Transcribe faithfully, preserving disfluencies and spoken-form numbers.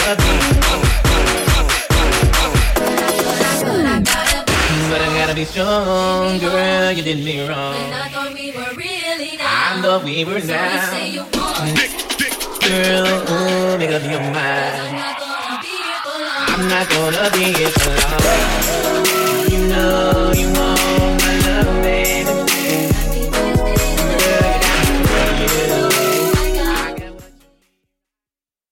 gonna be. But I gotta be strong, girl, you did me wrong. And I thought we were really down. I thought we were So down. you say you want. Girl, ooh, make up your mind. I'm not gonna be here for long. I'm not gonna be here for long. You know you want